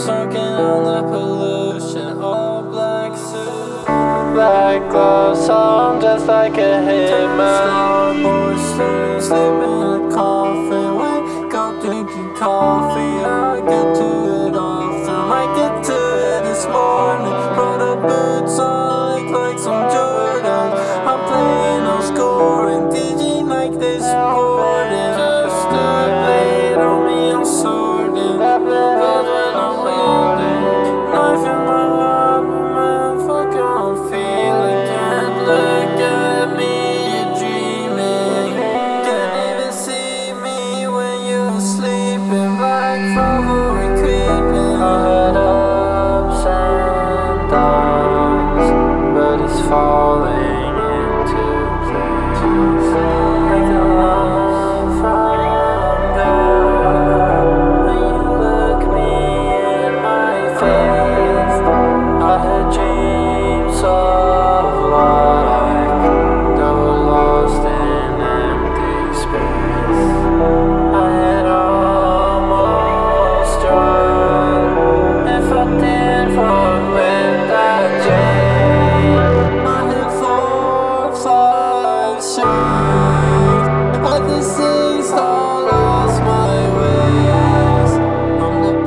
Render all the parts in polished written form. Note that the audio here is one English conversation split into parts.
smoking on the pollution. All black suit, black gloves on, just like a hitman. Boy, sleeping in a coffin. Wake up drinking coffee. I get to it often. Might get to it this morning. Put the boots on like some Jordan. I'm playing no scoring, DJing like they sporting. Just a blade on me, I'm sorting. But when I'm wielding, knife in my lap, man, fuck how I'm feeling. Can't look at me, you're dreaming. Can't even see me when you're sleeping. Black Ferrari creeping. I had ups and downs, but it's falling into place. Like a line from God. When you look me in my face, I had dreams of life that were lost in empty space. I had almost tried. If I didn't fall with that chain, I had 4, 5 strings. I just sings all lost my ways. I'm the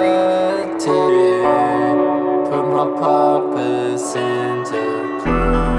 puppeteer, put my puppets into play.